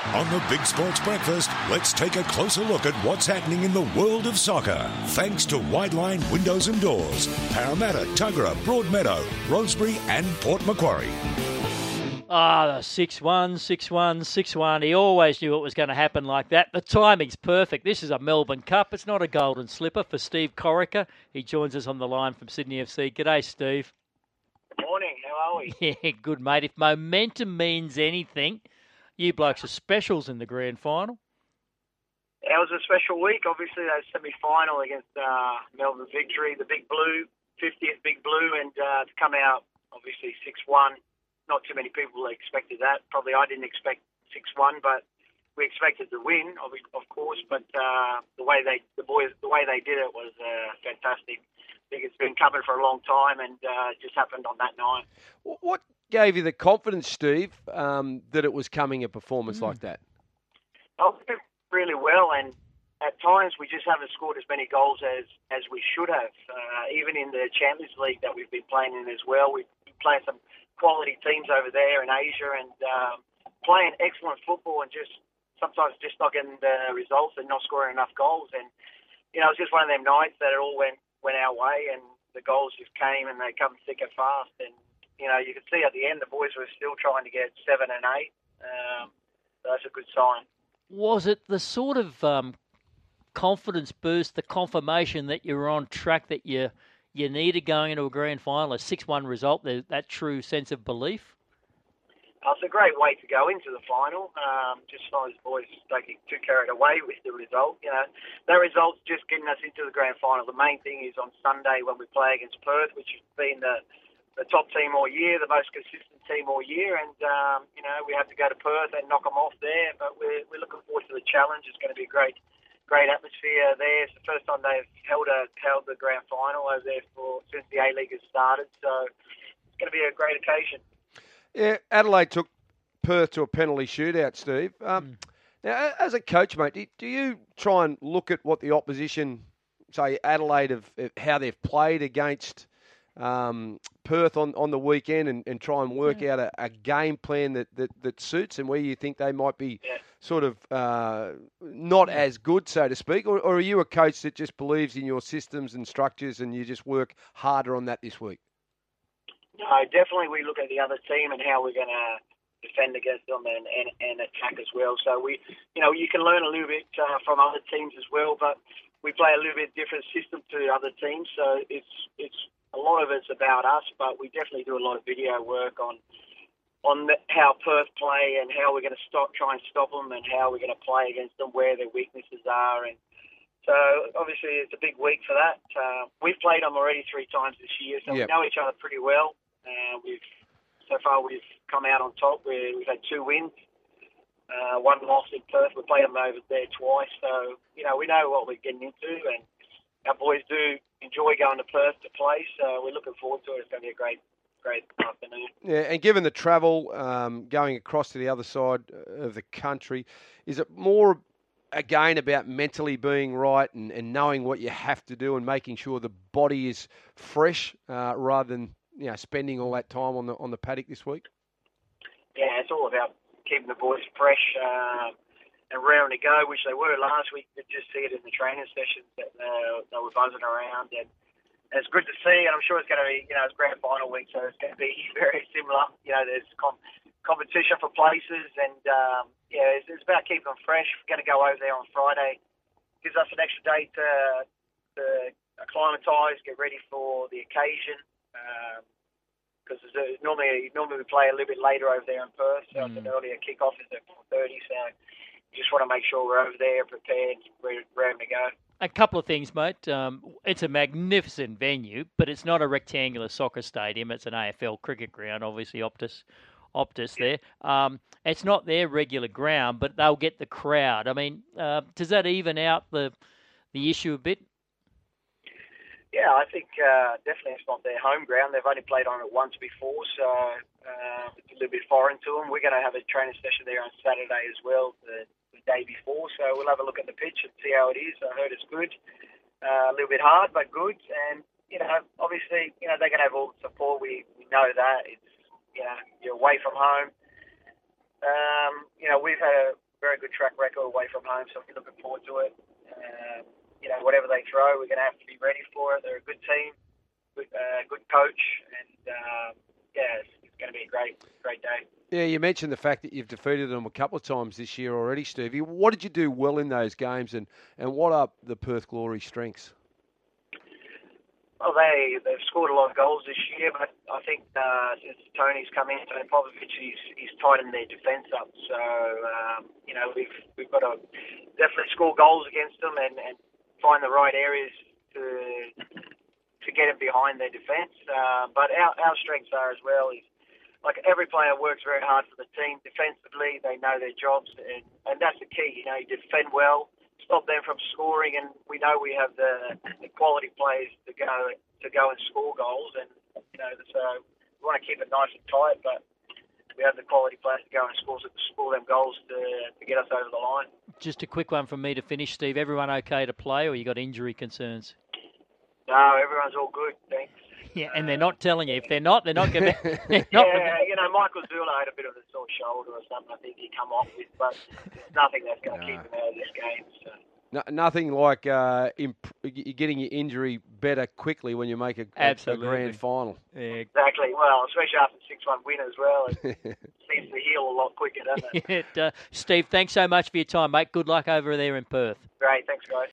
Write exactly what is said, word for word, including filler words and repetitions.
On the Big Sports Breakfast, let's take a closer look at what's happening in the world of soccer. Thanks to Wideline Windows and Doors, Parramatta, Tuggerah, Broadmeadow, Rosebery and Port Macquarie. Ah, the six one, six one, six one. He always knew it was going to happen like that. The timing's perfect. This is a Melbourne Cup. It's not a golden slipper for Steve Corica. He joins us on the line from Sydney F C. G'day, Steve. Morning. How are we? Yeah, good, mate. If momentum means anything, you blokes are specials in the grand final. It was a special week. Obviously, that semi-final against uh, Melbourne Victory, the Big Blue, fiftieth Big Blue, and uh, to come out, obviously, six one. Not too many people expected that. Probably I didn't expect six one, but we expected the win, of, of course. But uh, the way they, the boys, the way they did it was uh, fantastic. I think it's been covered for a long time, and uh, it just happened on that night. What gave you the confidence, Steve, um, that it was coming a performance mm. like that? Oh, really well, and at times we just haven't scored as many goals as, as we should have. Uh, even in the Champions League that we've been playing in as well, we've been playing some quality teams over there in Asia and um, playing excellent football and just sometimes just not getting the results and not scoring enough goals. And, you know, it was just one of them nights that it all went, went our way and the goals just came and they come thick and fast. And, you know, you could see at the end the boys were still trying to get seven and eight. Um, so that's a good sign. Was it the sort of um, confidence boost, the confirmation that you're on track, that you you needed going into a grand final, a six one result, that true sense of belief? Oh, it's a great way to go into the final. Um, just so those boys don't get too carried away with the result. You know, that result's just getting us into the grand final. The main thing is on Sunday when we play against Perth, which has been the the top team all year, the most consistent team all year, and um, you know we have to go to Perth and knock them off there. But we're we're looking forward to the challenge. It's going to be a great. Great atmosphere there. It's the first time they've held a held the grand final over there for since the A-League has started. So it's going to be a great occasion. Yeah, Adelaide took Perth to a penalty shootout, Steve. Um, mm. Now, as a coach, mate, do, do you try and look at what the opposition, say Adelaide, have how they've played against um, Perth on, on the weekend and, and try and work yeah. out a, a game plan that, that, that suits and where you think they might be yeah. sort of uh, not as good, so to speak? Or, or are you a coach that just believes in your systems and structures and you just work harder on that this week? No, definitely we look at the other team and how we're going to defend against them and, and, and attack as well. So, we, you know, you can learn a little bit uh, from other teams as well, but we play a little bit different system to other teams. So it's it's a lot of it's about us, but we definitely do a lot of video work on on the, how Perth play and how we're going to stop, try and stop them and how we're going to play against them, where their weaknesses are. And so obviously it's a big week for that. Uh, we've played them already three times this year, so yep. we know each other pretty well. Uh, we've so far we've come out on top. We're, we've had two wins, uh, one loss in Perth. We played them over there twice, so you know we know what we're getting into, and our boys do enjoy going to Perth to play. So we're looking forward to it. It's going to be a great. Great afternoon. Yeah, and given the travel, um, going across to the other side of the country, is it more, again, about mentally being right and, and knowing what you have to do and making sure the body is fresh uh, rather than you know spending all that time on the on the paddock this week? Yeah, it's all about keeping the boys fresh uh, and raring to go, which they were last week. You could just see it in the training sessions that uh, they were buzzing around and. It's good to see, and I'm sure it's going to be, you know, it's grand final week, so it's going to be very similar. You know, there's com- competition for places, and, um, yeah, it's, it's about keeping them fresh. We're going to go over there on Friday. Gives us an extra day to, to acclimatise, get ready for the occasion, because um, normally normally we play a little bit later over there in Perth, so mm. it's an earlier kick-off is at four thirty, so we just want to make sure we're over there, prepared, ready, ready to go. A couple of things, mate. Um, it's a magnificent venue, but it's not a rectangular soccer stadium. It's an A F L cricket ground, obviously Optus, Optus there. Um, it's not their regular ground, but they'll get the crowd. I mean, uh, does that even out the the issue a bit? Yeah, I think uh, definitely it's not their home ground. They've only played on it once before, so uh, it's a little bit foreign to them. We're going to have a training session there on Saturday as well. The, day before, so we'll have a look at the pitch and see how it is. I heard it's good. Uh, a little bit hard, but good. And, you know, obviously, you know, they're going to have all the support. We, we know that. It's, you know, you're away from home. Um, you know, we've had a, very good track record away from home, so we're looking forward to it. Um, you know, whatever they throw, we're going to have to be ready for it. They're a good team, good, uh, good coach, and um, yeah, it's, it's going to be a great, great day. Yeah, you mentioned the fact that you've defeated them a couple of times this year already, Stevie. What did you do well in those games, and, and what are the Perth Glory strengths? Well, they, they've scored a lot of goals this year, but I think uh, since Tony's come in, Tony Popovic, he's, he's tightened their defence up. So, um, you know, we've we've got to definitely score goals against them and, and find the right areas to to get them behind their defence. Uh, but our, our strengths are as well is, like, every player works very hard for the team. Defensively, they know their jobs, and, and that's the key. You know, you defend well, stop them from scoring, and we know we have the, the quality players to go to go and score goals. And you know, so we want to keep it nice and tight, but we have the quality players to go and score score them goals to to get us over the line. Just a quick one from me to finish, Steve. Everyone okay to play, or you got injury concerns? No, everyone's all good, thanks. Yeah, and they're not telling you. If they're not, they're not going to. Yeah, you know, Michael Zula had a bit of a sore shoulder or something. I think he come off with, but there's nothing that's going to no. keep him out of this game. So. No, nothing like uh, imp- getting your injury better quickly when you make a, a, a grand final. Yeah. Exactly. Well, especially after six one win as well, it seems to heal a lot quicker, doesn't it? it uh, Steve, thanks so much for your time, mate. Good luck over there in Perth. Great. Thanks, guys.